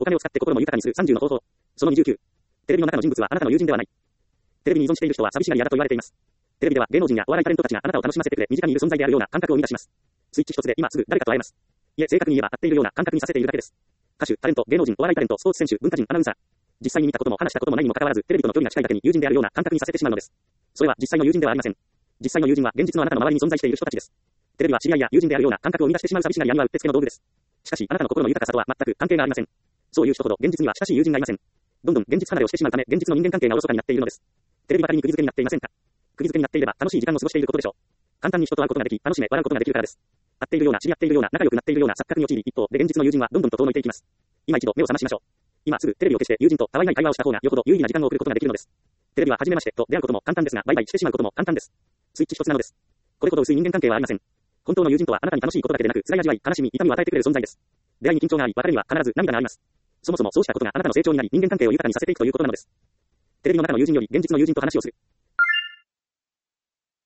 お金を使って心も豊かにする30の方法。その29。テレビの中の人物はあなたの友人ではない。テレビに依存している人は寂しがり屋だと言われています。テレビでは芸能人やお笑いタレントたちがあなたを楽しませてくれ、身近にいる存在であるような感覚を生み出します。スイッチ一つで今すぐ誰かと会えます。いえ、正確に言えば会っているような感覚にさせているだけです。歌手、タレント、芸能人、お笑いタレント、スポーツ選手、文化人、アナウンサー。実際に見たことも話したこともないにもかかわらず、テレビとの距離が近いだけに友人であるような感覚にさせてしまうのです。それは実際の友人ではありません。実際の友人は現実のあなたの周りに存在している人たちです。テレビは知り合いや友人であるような感覚を生み出してしまう寂しがり屋にはうってつけの道具です。しかし、あなたの心の豊かさとは全く関係がありません。そういう人ほど現実には親しい友人がいません。どんどん現実離れをしてしまうため、現実の人間関係がおろそかになっているのです。テレビばかりに釘付けになっていませんか？釘付けになっていれば楽しい時間を過ごしていることでしょう。簡単に人と会うことができ、楽しめ、笑うことができるからです。会っているような、知り合っているような、仲良くなっているような錯覚に陥り、一方で現実の友人はどんどんと遠のいていきます。今一度目を覚ましましょう。今すぐテレビを消して友人とたわいない会話をした方がよほど有意義な時間を送ることができるのです。テレビは初めましてと出会うことも簡単ですが、バイバイしてしまうことも簡単です。スイッチ一つなのです。これほど薄い人間関係はありません。本当の友人とはあなたに楽しいことだけでなく、辛い味わい、悲しみ、痛みを与えてくれる存在です。出会いに緊張があり、別れには必ず涙があります。そもそもそうしたことがあなたの成長になり、人間関係を豊かにさせていくということなのです。テレビの中の友人より現実の友人と話をする。